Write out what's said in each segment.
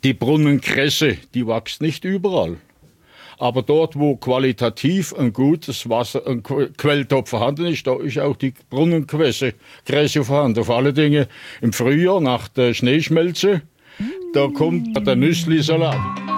Die Brunnenkresse, die wächst nicht überall. Aber dort, wo qualitativ ein gutes Wasser, ein Quelltopf vorhanden ist, da ist auch die Brunnenkresse vorhanden. Vor allen Dingen im Frühjahr nach der Schneeschmelze, da kommt der Nüssli-Salat.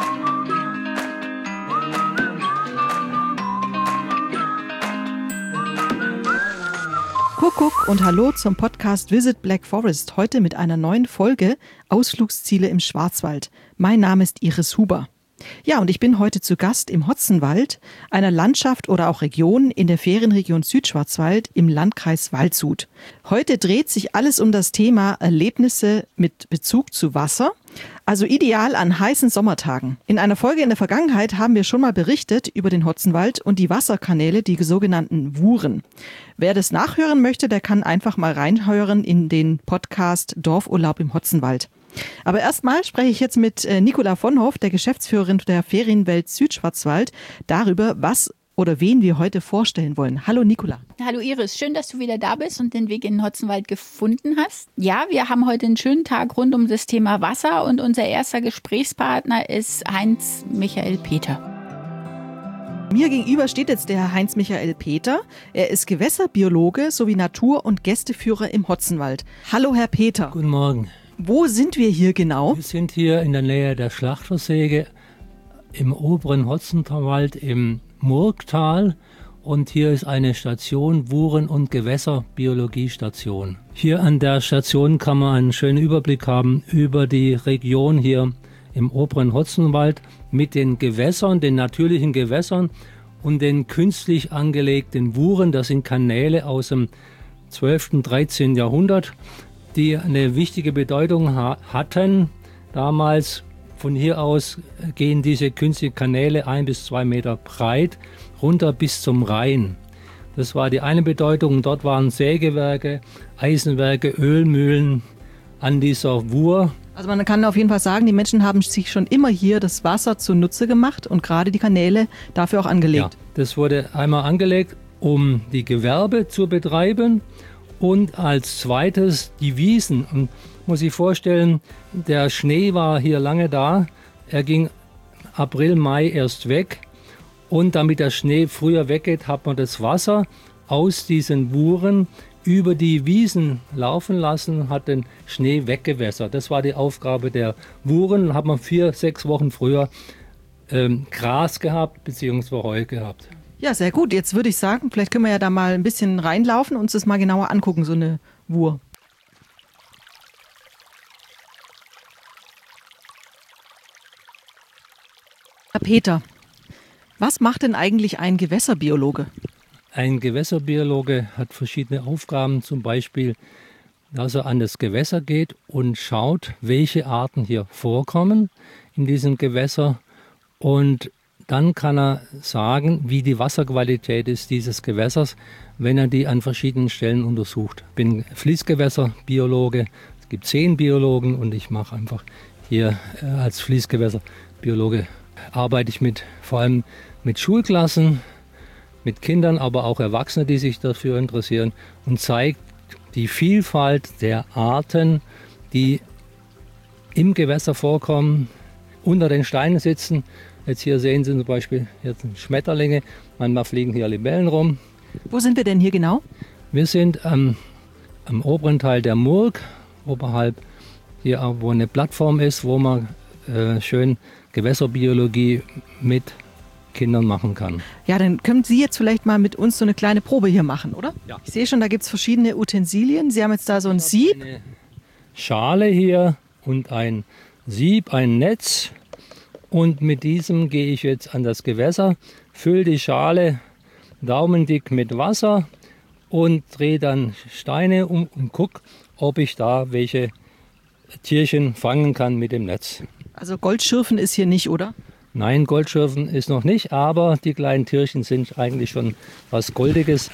Kuckuck und hallo zum Podcast Visit Black Forest. Heute mit einer neuen Folge Ausflugsziele im Schwarzwald. Mein Name ist Iris Huber. Ja, und ich bin heute zu Gast im Hotzenwald, einer Landschaft oder auch Region in der Ferienregion Südschwarzwald im Landkreis Waldshut. Heute dreht sich alles um das Thema Erlebnisse mit Bezug zu Wasser, also ideal an heißen Sommertagen. In einer Folge in der Vergangenheit haben wir schon mal berichtet über den Hotzenwald und die Wasserkanäle, die sogenannten Wuren. Wer das nachhören möchte, der kann einfach mal reinhören in den Podcast Dorfurlaub im Hotzenwald. Aber erstmal spreche ich jetzt mit Nicola Vonhoff, der Geschäftsführerin der Ferienwelt Südschwarzwald, darüber, was oder wen wir heute vorstellen wollen. Hallo Nicola. Hallo Iris, schön, dass du wieder da bist und den Weg in den Hotzenwald gefunden hast. Ja, wir haben heute einen schönen Tag rund um das Thema Wasser und unser erster Gesprächspartner ist Heinz-Michael Peter. Mir gegenüber steht jetzt der Herr Heinz-Michael Peter. Er ist Gewässerbiologe sowie Natur- und Gästeführer im Hotzenwald. Hallo Herr Peter. Guten Morgen. Wo sind wir hier genau? Wir sind hier in der Nähe der Schlachtersäge im oberen Hotzenwald im Murgtal und hier ist eine Station, Wuren- und Gewässerbiologiestation. Hier an der Station kann man einen schönen Überblick haben über die Region hier im oberen Hotzenwald mit den Gewässern, den natürlichen Gewässern und den künstlich angelegten Wuren. Das sind Kanäle aus dem 12. und 13. Jahrhundert, die eine wichtige Bedeutung hatten. Damals von hier aus gehen diese künstlichen Kanäle 1 bis 2 Meter breit runter bis zum Rhein. Das war die eine Bedeutung. Dort waren Sägewerke, Eisenwerke, Ölmühlen an dieser Wur. Also man kann auf jeden Fall sagen, die Menschen haben sich schon immer hier das Wasser zunutze gemacht und gerade die Kanäle dafür auch angelegt. Ja, das wurde einmal angelegt, um die Gewerbe zu betreiben. Und als zweites die Wiesen. Und muss ich vorstellen, der Schnee war hier lange da. Er ging April, Mai erst weg. Und damit der Schnee früher weggeht, hat man das Wasser aus diesen Wuren über die Wiesen laufen lassen, hat den Schnee weggewässert. Das war die Aufgabe der Wuren. Da hat man 4-6 Wochen früher Gras gehabt bzw. Heu gehabt. Ja, sehr gut. Jetzt würde ich sagen, vielleicht können wir ja da mal ein bisschen reinlaufen und uns das mal genauer angucken, so eine Wur. Herr Peter, was macht denn eigentlich ein Gewässerbiologe? Ein Gewässerbiologe hat verschiedene Aufgaben, zum Beispiel, dass er an das Gewässer geht und schaut, welche Arten hier vorkommen in diesem Gewässer und dann kann er sagen, wie die Wasserqualität ist dieses Gewässers, wenn er die an verschiedenen Stellen untersucht. Ich bin Fließgewässerbiologe, es gibt 10 Biologen und ich mache einfach hier als Fließgewässerbiologe, arbeite ich vor allem mit Schulklassen, mit Kindern, aber auch Erwachsene, die sich dafür interessieren und zeigt die Vielfalt der Arten, die im Gewässer vorkommen, unter den Steinen sitzen. Jetzt hier sehen Sie zum Beispiel jetzt Schmetterlinge, manchmal fliegen hier Libellen rum. Wo sind wir denn hier genau? Wir sind am oberen Teil der Murg, oberhalb hier, wo eine Plattform ist, wo man schön Gewässerbiologie mit Kindern machen kann. Ja, dann können Sie jetzt vielleicht mal mit uns so eine kleine Probe hier machen, oder? Ja. Ich sehe schon, da gibt es verschiedene Utensilien. Sie haben jetzt da so ein Sieb. Eine Schale hier und ein Sieb, ein Netz. Und mit diesem gehe ich jetzt an das Gewässer, fülle die Schale daumendick mit Wasser und drehe dann Steine um und gucke, ob ich da welche Tierchen fangen kann mit dem Netz. Also Goldschürfen ist hier nicht, oder? Nein, Goldschürfen ist noch nicht, aber die kleinen Tierchen sind eigentlich schon was Goldiges.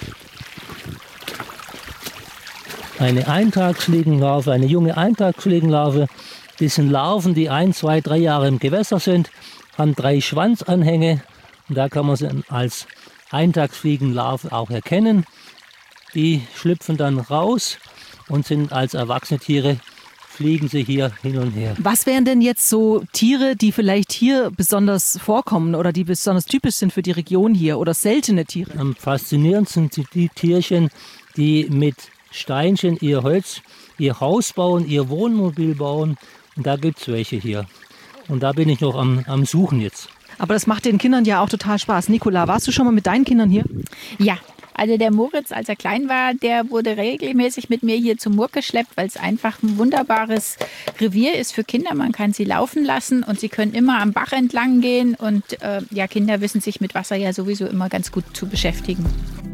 Eine Eintagsfliegenlarve, eine junge Eintagsfliegenlarve. Das sind Larven, die 1, 2, 3 Jahre im Gewässer sind, haben 3 Schwanzanhänge. Und da kann man sie als Eintagsfliegenlarve auch erkennen. Die schlüpfen dann raus und sind als erwachsene Tiere fliegen sie hier hin und her. Was wären denn jetzt so Tiere, die vielleicht hier besonders vorkommen oder die besonders typisch sind für die Region hier oder seltene Tiere? Am faszinierendsten sind die Tierchen, die mit Steinchen ihr Holz, ihr Haus bauen, ihr Wohnmobil bauen. Und da gibt es welche hier. Und da bin ich noch am Suchen jetzt. Aber das macht den Kindern ja auch total Spaß. Nicola, warst du schon mal mit deinen Kindern hier? Ja, also der Moritz, als er klein war, der wurde regelmäßig mit mir hier zum Murg geschleppt, weil es einfach ein wunderbares Revier ist für Kinder. Man kann sie laufen lassen und sie können immer am Bach entlang gehen. Und ja, Kinder wissen sich mit Wasser ja sowieso immer ganz gut zu beschäftigen.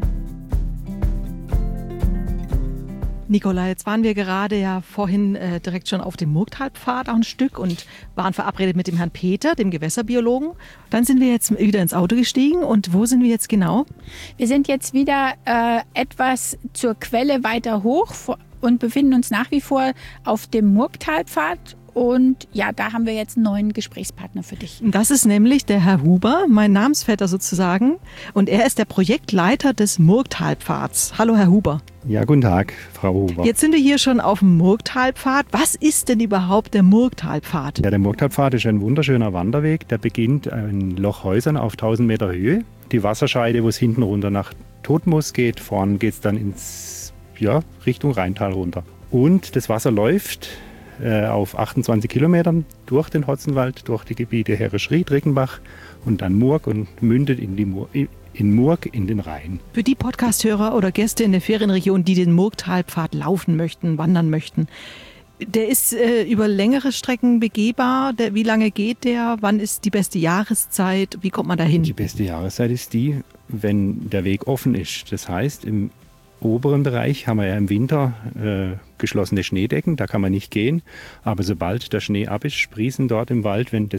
Nicola, jetzt waren wir gerade ja vorhin direkt schon auf dem Murgtalpfad auch ein Stück und waren verabredet mit dem Herrn Peter, dem Gewässerbiologen. Dann sind wir jetzt wieder ins Auto gestiegen und wo sind wir jetzt genau? Wir sind jetzt wieder etwas zur Quelle weiter hoch und befinden uns nach wie vor auf dem Murgtalpfad. Und ja, da haben wir jetzt einen neuen Gesprächspartner für dich. Das ist nämlich der Herr Huber, mein Namensvetter sozusagen. Und er ist der Projektleiter des Murgtalpfads. Hallo, Herr Huber. Ja, guten Tag, Frau Huber. Jetzt sind wir hier schon auf dem Murgtalpfad. Was ist denn überhaupt der Murgtalpfad? Ja, der Murgtalpfad ist ein wunderschöner Wanderweg. Der beginnt in Lochhäusern auf 1000 Meter Höhe. Die Wasserscheide, wo es hinten runter nach Todtmoos geht, vorne geht es dann Richtung Rheintal runter. Und das Wasser läuft auf 28 Kilometern durch den Hotzenwald, durch die Gebiete Herrisch-Ried, Rickenbach und dann Murg und mündet in Murg in den Rhein. Für die Podcast-Hörer oder Gäste in der Ferienregion, die den Murgtalpfad laufen möchten, wandern möchten, der ist über längere Strecken begehbar. Wie lange geht der? Wann ist die beste Jahreszeit? Wie kommt man da hin? Die beste Jahreszeit ist die, wenn der Weg offen ist. Das heißt, im oberen Bereich haben wir ja im Winter geschlossene Schneedecken, da kann man nicht gehen. Aber sobald der Schnee ab ist, sprießen dort im Wald, wenn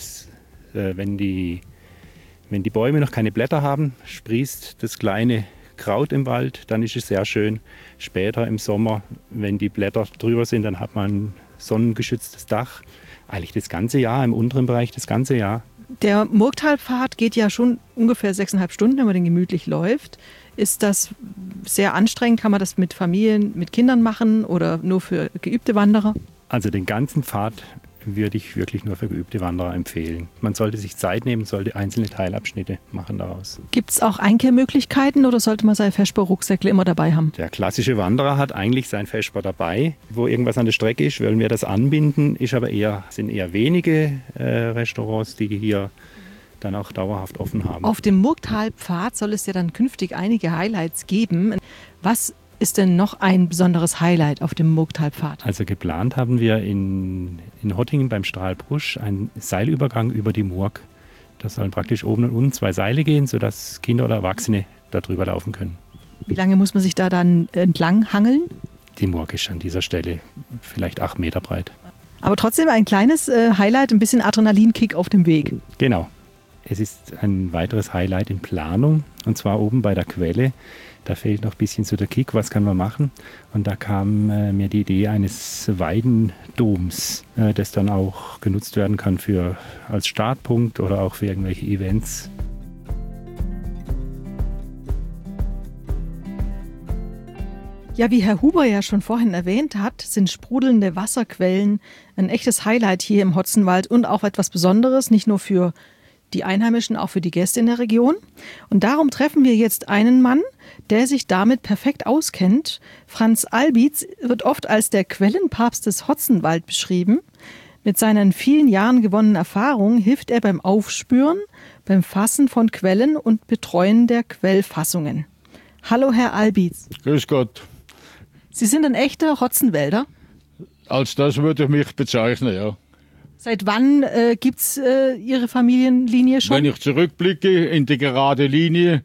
die Bäume noch keine Blätter haben, sprießt das kleine Kraut im Wald, dann ist es sehr schön. Später im Sommer, wenn die Blätter drüber sind, dann hat man ein sonnengeschütztes Dach. Eigentlich das ganze Jahr, im unteren Bereich das ganze Jahr. Der Murgtalpfad geht ja schon ungefähr 6,5 Stunden, wenn man den gemütlich läuft. Ist das sehr anstrengend? Kann man das mit Familien, mit Kindern machen oder nur für geübte Wanderer? Also den ganzen Pfad würde ich wirklich nur für geübte Wanderer empfehlen. Man sollte sich Zeit nehmen, sollte einzelne Teilabschnitte machen daraus. Gibt es auch Einkehrmöglichkeiten oder sollte man sein Feschbar-Rucksäckle immer dabei haben? Der klassische Wanderer hat eigentlich sein Feschbar dabei. Wo irgendwas an der Strecke ist, wollen wir das anbinden. Sind eher wenige Restaurants, die hier dann auch dauerhaft offen haben. Auf dem Murgtalpfad soll es ja dann künftig einige Highlights geben. Was ist denn noch ein besonderes Highlight auf dem Murgtalpfad? Also geplant haben wir in Hottingen beim Strahlbrusch einen Seilübergang über die Murg. Da sollen praktisch oben und unten 2 Seile gehen, sodass Kinder oder Erwachsene da drüber laufen können. Wie lange muss man sich da dann entlang hangeln? Die Murg ist an dieser Stelle vielleicht 8 Meter breit. Aber trotzdem ein kleines Highlight, ein bisschen Adrenalinkick auf dem Weg. Genau. Es ist ein weiteres Highlight in Planung, und zwar oben bei der Quelle. Da fehlt noch ein bisschen so der Kick, was kann man machen? Und da kam mir die Idee eines Weidendoms, das dann auch genutzt werden kann als Startpunkt oder auch für irgendwelche Events. Ja, wie Herr Huber ja schon vorhin erwähnt hat, sind sprudelnde Wasserquellen ein echtes Highlight hier im Hotzenwald und auch etwas Besonderes, nicht nur für die Einheimischen, auch für die Gäste in der Region. Und darum treffen wir jetzt einen Mann, der sich damit perfekt auskennt. Franz Albitz wird oft als der Quellenpapst des Hotzenwald beschrieben. Mit seinen vielen Jahren gewonnenen Erfahrungen hilft er beim Aufspüren, beim Fassen von Quellen und Betreuen der Quellfassungen. Hallo, Herr Albitz. Grüß Gott. Sie sind ein echter Hotzenwälder? Als das würde ich mich bezeichnen, ja. Seit wann gibt es Ihre Familienlinie schon? Wenn ich zurückblicke in die gerade Linie,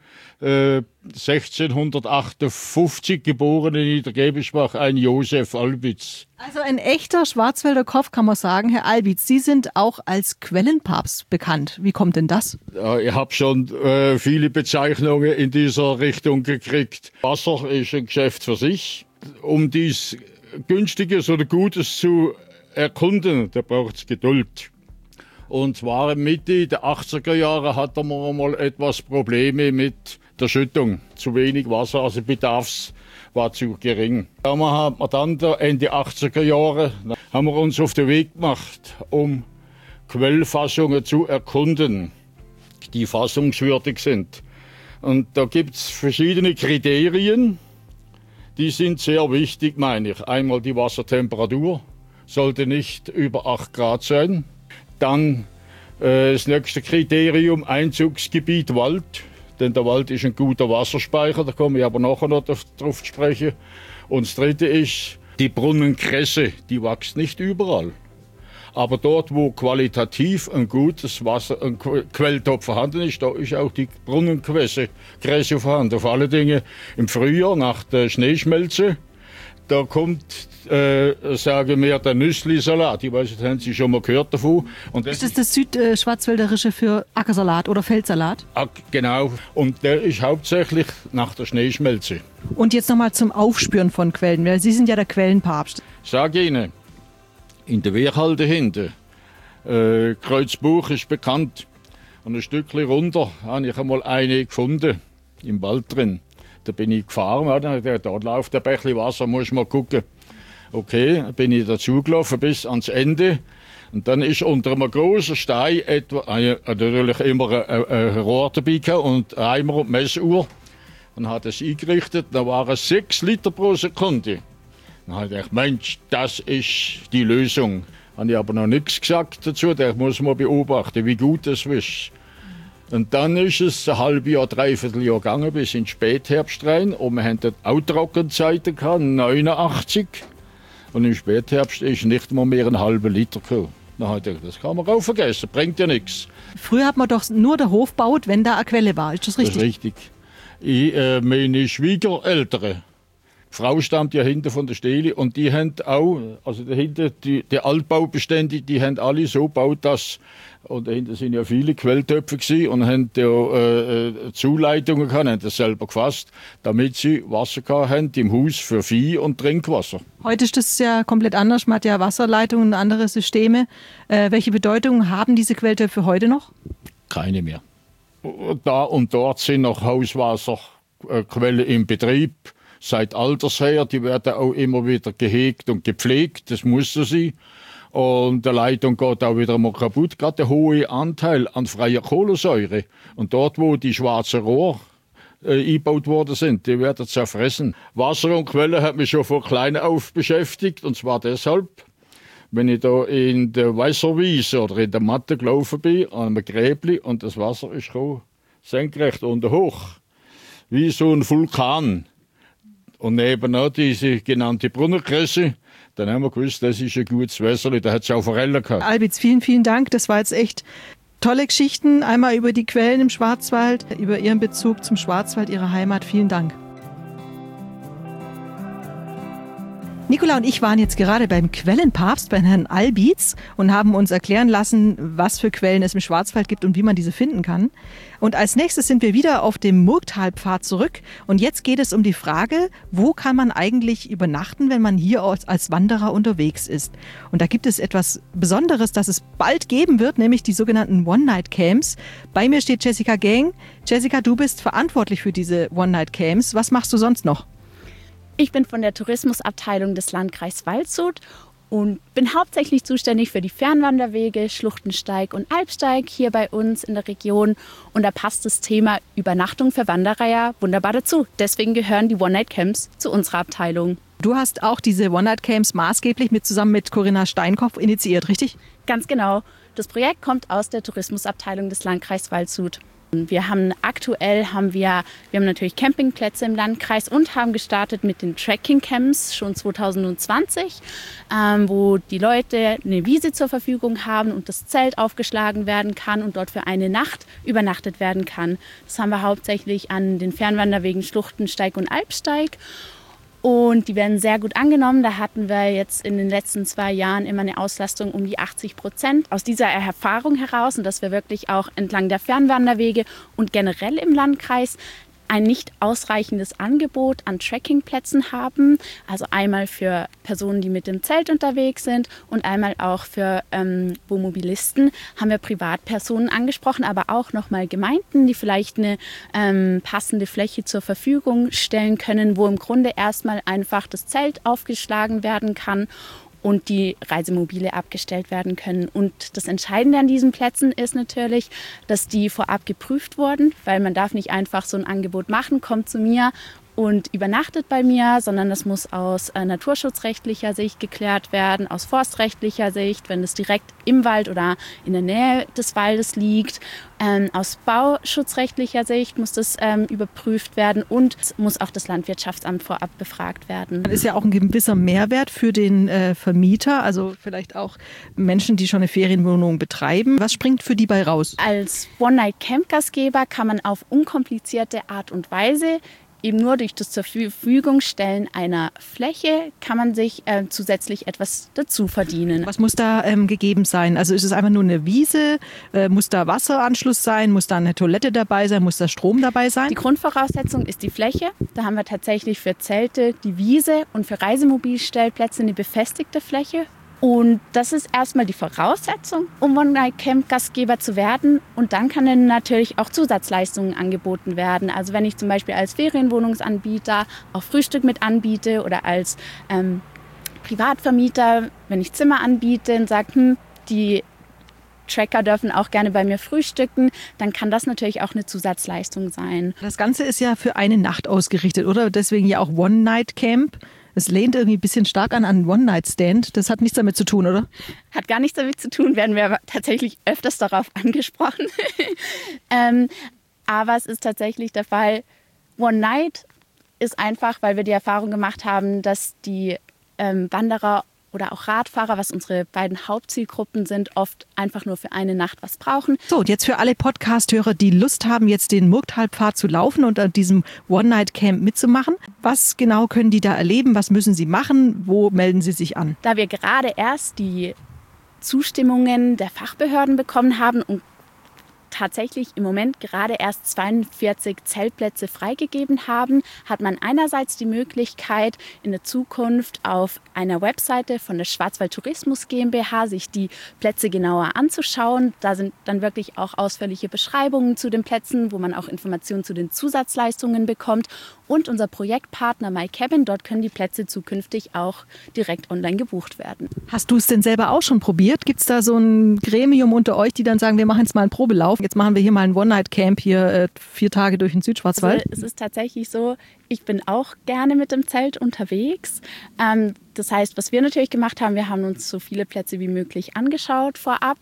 1658 geboren in Niedergebischbach, ein Josef Albitz. Also ein echter Schwarzwälder Kopf, kann man sagen. Herr Albitz, Sie sind auch als Quellenpapst bekannt. Wie kommt denn das? Ja, ich habe schon viele Bezeichnungen in dieser Richtung gekriegt. Wasser ist ein Geschäft für sich. Um dies Günstiges oder Gutes zu erkunden, da braucht es Geduld. Und zwar Mitte der 80er Jahre hatten wir mal etwas Probleme mit der Schüttung. Zu wenig Wasser, also Bedarfs war zu gering. Da haben wir dann Ende 80er Jahre haben wir uns auf den Weg gemacht, um Quellfassungen zu erkunden, die fassungswürdig sind. Und da gibt es verschiedene Kriterien, die sind sehr wichtig, meine ich. Einmal die Wassertemperatur, sollte nicht über 8 Grad sein. Dann das nächste Kriterium, Einzugsgebiet Wald. Denn der Wald ist ein guter Wasserspeicher, da komme ich aber nachher noch darauf zu sprechen. Und das dritte ist, die Brunnenkresse, die wächst nicht überall. Aber dort, wo qualitativ ein gutes Wasser, ein Quelltopf vorhanden ist, da ist auch die Brunnenkresse vorhanden. Vor allen Dingen im Frühjahr nach der Schneeschmelze, da kommt, sagen wir, der Nüssli-Salat. Ich weiß nicht, haben Sie schon mal gehört davon? Und ist das Südschwarzwälderische für Ackersalat oder Feldsalat? Genau. Und der ist hauptsächlich nach der Schneeschmelze. Und jetzt nochmal zum Aufspüren von Quellen, weil Sie sind ja der Quellenpapst. Ich sage Ihnen, in der Wehrhalde hinten, Kreuzbuch ist bekannt. Und ein Stückchen runter habe ich einmal eine gefunden, im Wald drin. Da bin ich gefahren, da läuft ein Bächli Wasser, muss mal gucken. Okay, bin ich dazugelaufen bis ans Ende. Und dann ist unter einem großen Stein natürlich immer ein Rohr dabei und ein Eimer und Messuhr. Dann hat es eingerichtet, da waren es 6 Liter pro Sekunde. Dann habe ich gedacht, Mensch, das ist die Lösung. Habe ich aber noch nichts gesagt dazu, da muss man beobachten, wie gut das ist. Und dann ist es ein halbes Jahr, 3/4 Jahr gegangen, bis in den Spätherbst rein. Und wir hatten dort auch Trockenzeiten gehabt, 89. Und im Spätherbst ist nicht mal mehr ein halber Liter gekommen. Dann habe ich gedacht, das kann man auch vergessen, bringt ja nichts. Früher hat man doch nur den Hof gebaut, wenn da eine Quelle war. Ist das richtig? Das ist richtig. Meine Schwiegereltern, die Frau stammt ja hinten von der Stele und die haben auch, also dahinter, die Altbaubestände, die haben alle so gebaut, dass, und dahinter sind ja viele Quelltöpfe gewesen und haben ja Zuleitungen gehabt, haben das selber gefasst, damit sie Wasser gehabt haben im Haus für Vieh und Trinkwasser. Heute ist das ja komplett anders, man hat ja Wasserleitungen und andere Systeme. Welche Bedeutung haben diese Quelltöpfe heute noch? Keine mehr. Da und dort sind noch Hauswasserquellen im Betrieb. Seit alters her, die werden auch immer wieder gehegt und gepflegt, das muss so sein. Und die Leitung geht auch wieder mal kaputt, gerade der hohe Anteil an freier Kohlensäure. Und dort, wo die schwarzen Rohre eingebaut worden sind, die werden zerfressen. Wasser und Quelle hat mich schon von klein auf beschäftigt, und zwar deshalb, wenn ich da in der Wasserwiese oder in der Matte gelaufen bin, an einem Gräbli, und das Wasser ist gekommen, senkrecht und hoch, wie so ein Vulkan. Und nebenan diese genannte Brunnenkresse, dann haben wir gewusst, das ist ein gutes Wässerli, da hat es auch Forellen gehabt. Albitz, vielen, vielen Dank. Das war jetzt echt tolle Geschichten. Einmal über die Quellen im Schwarzwald, über Ihren Bezug zum Schwarzwald, Ihre Heimat. Vielen Dank. Nicola und ich waren jetzt gerade beim Quellenpapst, bei Herrn Albitz, und haben uns erklären lassen, was für Quellen es im Schwarzwald gibt und wie man diese finden kann. Und als nächstes sind wir wieder auf dem Murgtalpfad zurück. Und jetzt geht es um die Frage, wo kann man eigentlich übernachten, wenn man hier als Wanderer unterwegs ist? Und da gibt es etwas Besonderes, das es bald geben wird, nämlich die sogenannten One-Night-Camps. Bei mir steht Jessica Gang. Jessica, du bist verantwortlich für diese One-Night-Camps. Was machst du sonst noch? Ich bin von der Tourismusabteilung des Landkreises Waldshut und bin hauptsächlich zuständig für die Fernwanderwege, Schluchtensteig und Alpsteig hier bei uns in der Region. Und da passt das Thema Übernachtung für Wanderer ja wunderbar dazu. Deswegen gehören die One-Night-Camps zu unserer Abteilung. Du hast auch diese One-Night-Camps maßgeblich zusammen mit Corinna Steinkopf initiiert, richtig? Ganz genau. Das Projekt kommt aus der Tourismusabteilung des Landkreises Waldshut. Wir haben natürlich Campingplätze im Landkreis und haben gestartet mit den Trekking-Camps schon 2020, wo die Leute eine Wiese zur Verfügung haben und das Zelt aufgeschlagen werden kann und dort für eine Nacht übernachtet werden kann. Das haben wir hauptsächlich an den Fernwanderwegen Schluchtensteig und Alpsteig. Und die werden sehr gut angenommen. Da hatten wir jetzt in den letzten 2 Jahren immer eine Auslastung um die 80%. Aus dieser Erfahrung heraus und dass wir wirklich auch entlang der Fernwanderwege und generell im Landkreis ein nicht ausreichendes Angebot an Trekkingplätzen haben. Also einmal für Personen, die mit dem Zelt unterwegs sind und einmal auch für Wohnmobilisten. Haben wir Privatpersonen angesprochen, aber auch nochmal Gemeinden, die vielleicht eine passende Fläche zur Verfügung stellen können, wo im Grunde erstmal einfach das Zelt aufgeschlagen werden kann und die Reisemobile abgestellt werden können. Und das Entscheidende an diesen Plätzen ist natürlich, dass die vorab geprüft wurden, weil man darf nicht einfach so ein Angebot machen, kommt zu mir und übernachtet bei mir, sondern das muss aus naturschutzrechtlicher Sicht geklärt werden, aus forstrechtlicher Sicht, wenn es direkt im Wald oder in der Nähe des Waldes liegt. Aus bauschutzrechtlicher Sicht muss das überprüft werden und es muss auch das Landwirtschaftsamt vorab befragt werden. Das ist ja auch ein gewisser Mehrwert für den Vermieter, also vielleicht auch Menschen, die schon eine Ferienwohnung betreiben. Was springt für die bei raus? Als One-Night-Camp-Gastgeber kann man auf unkomplizierte Art und Weise eben nur durch das zur Verfügung stellen einer Fläche kann man sich zusätzlich etwas dazu verdienen. Was muss da gegeben sein? Also ist es einfach nur eine Wiese? Muss da Wasseranschluss sein? Muss da eine Toilette dabei sein? Muss da Strom dabei sein? Die Grundvoraussetzung ist die Fläche. Da haben wir tatsächlich für Zelte die Wiese und für Reisemobilstellplätze eine befestigte Fläche. Und das ist erstmal die Voraussetzung, um One-Night-Camp-Gastgeber zu werden. Und dann kann dann natürlich auch Zusatzleistungen angeboten werden. Also wenn ich zum Beispiel als Ferienwohnungsanbieter auch Frühstück mit anbiete oder als Privatvermieter, wenn ich Zimmer anbiete und sage, die Trekker dürfen auch gerne bei mir frühstücken, dann kann das natürlich auch eine Zusatzleistung sein. Das Ganze ist ja für eine Nacht ausgerichtet, oder? Deswegen ja auch One-Night-Camp. Es lehnt irgendwie ein bisschen stark an einen One-Night-Stand. Das hat nichts damit zu tun, oder? Hat gar nichts damit zu tun, werden wir aber tatsächlich öfters darauf angesprochen. Aber es ist tatsächlich der Fall, One-Night ist einfach, weil wir die Erfahrung gemacht haben, dass die Wanderer oder auch Radfahrer, was unsere beiden Hauptzielgruppen sind, oft einfach nur für eine Nacht was brauchen. So, und jetzt für alle Podcast-Hörer, die Lust haben, jetzt den Murgtalpfad zu laufen und an diesem One-Night-Camp mitzumachen. Was genau können die da erleben? Was müssen sie machen? Wo melden sie sich an? Da wir gerade erst die Zustimmungen der Fachbehörden bekommen haben und tatsächlich im Moment gerade erst 42 Zeltplätze freigegeben haben, hat man einerseits die Möglichkeit, in der Zukunft auf einer Webseite von der Schwarzwald Tourismus GmbH sich die Plätze genauer anzuschauen. Da sind dann wirklich auch ausführliche Beschreibungen zu den Plätzen, wo man auch Informationen zu den Zusatzleistungen bekommt. Und unser Projektpartner MyCabin, dort können die Plätze zukünftig auch direkt online gebucht werden. Hast du es denn selber auch schon probiert? Gibt es da so ein Gremium unter euch, die dann sagen, wir machen jetzt mal einen Probelauf? Jetzt machen wir hier mal ein One-Night-Camp hier 4 Tage durch den Südschwarzwald. Also es ist tatsächlich so, ich bin auch gerne mit dem Zelt unterwegs. Das heißt, was wir natürlich gemacht haben, wir haben uns so viele Plätze wie möglich angeschaut vorab.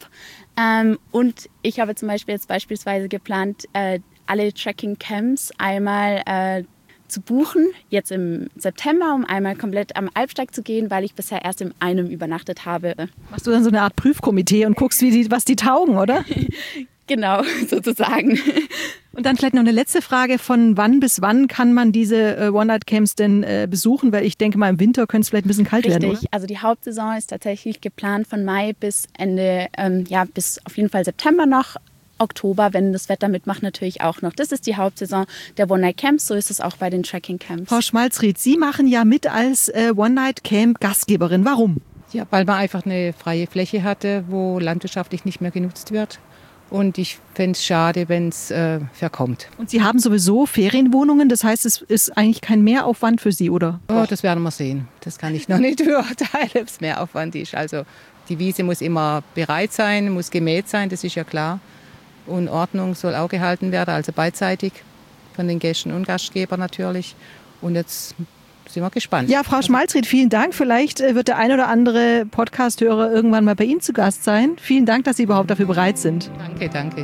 Und ich habe zum Beispiel jetzt beispielsweise geplant, alle Trekking-Camps einmal zu buchen, jetzt im September, um einmal komplett am Alpsteig zu gehen, weil ich bisher erst in einem übernachtet habe. Machst du dann so eine Art Prüfkomitee und guckst, was die taugen, oder? Genau, sozusagen. Und dann vielleicht noch eine letzte Frage, von wann bis wann kann man diese One-Night-Camps denn besuchen? Weil ich denke mal, im Winter könnte es vielleicht ein bisschen kalt werden, oder? Richtig, also die Hauptsaison ist tatsächlich geplant von Mai bis Ende, bis auf jeden Fall September noch. Oktober, wenn das Wetter mitmacht, natürlich auch noch. Das ist die Hauptsaison der One-Night-Camps, so ist es auch bei den Trekking-Camps. Frau Schmalzried, Sie machen ja mit als One-Night-Camp-Gastgeberin. Warum? Ja, weil man einfach eine freie Fläche hatte, wo landwirtschaftlich nicht mehr genutzt wird. Und ich fände es schade, wenn es verkommt. Und Sie haben sowieso Ferienwohnungen, das heißt, es ist eigentlich kein Mehraufwand für Sie, oder? Oh, das werden wir sehen. Das kann ich noch nicht beurteilen, ob es Mehraufwand ist. Also die Wiese muss immer bereit sein, muss gemäht sein, das ist ja klar. Und Ordnung soll auch gehalten werden, also beidseitig von den Gästen und Gastgebern natürlich. Und jetzt sind wir gespannt. Ja, Frau Schmalzried, vielen Dank. Vielleicht wird der ein oder andere Podcast-Hörer irgendwann mal bei Ihnen zu Gast sein. Vielen Dank, dass Sie überhaupt dafür bereit sind. Danke, danke.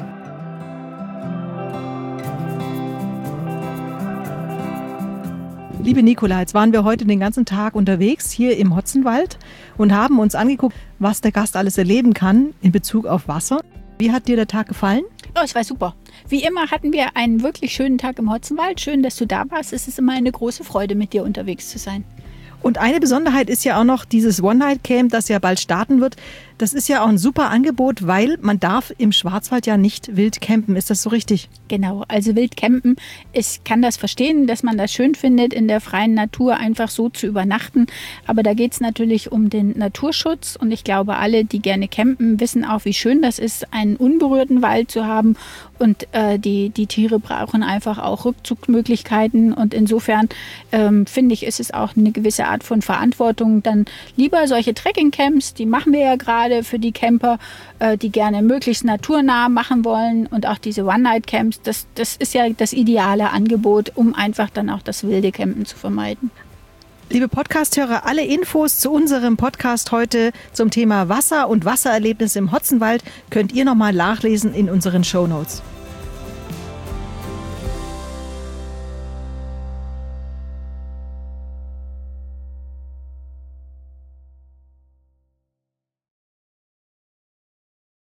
Liebe Nicola, jetzt waren wir heute den ganzen Tag unterwegs hier im Hotzenwald und haben uns angeguckt, was der Gast alles erleben kann in Bezug auf Wasser. Wie hat dir der Tag gefallen? Oh, es war super. Wie immer hatten wir einen wirklich schönen Tag im Hotzenwald. Schön, dass du da warst. Es ist immer eine große Freude, mit dir unterwegs zu sein. Und eine Besonderheit ist ja auch noch dieses One-Night-Camp, das ja bald starten wird. Das ist ja auch ein super Angebot, weil man darf im Schwarzwald ja nicht wild campen. Ist das so richtig? Genau, also wild campen, ich kann das verstehen, dass man das schön findet, in der freien Natur einfach so zu übernachten. Aber da geht es natürlich um den Naturschutz und ich glaube, alle, die gerne campen, wissen auch, wie schön das ist, einen unberührten Wald zu haben. Und die Tiere brauchen einfach auch Rückzugsmöglichkeiten. Und insofern finde ich, ist es auch eine gewisse Art von Verantwortung. Dann lieber solche Trekkingcamps, die machen wir ja gerade für die Camper, die gerne möglichst naturnah machen wollen. Und auch diese One-Night-Camps, das ist ja das ideale Angebot, um einfach dann auch das wilde Campen zu vermeiden. Liebe Podcast-Hörer, alle Infos zu unserem Podcast heute zum Thema Wasser und Wassererlebnisse im Hotzenwald könnt ihr nochmal nachlesen in unseren Shownotes.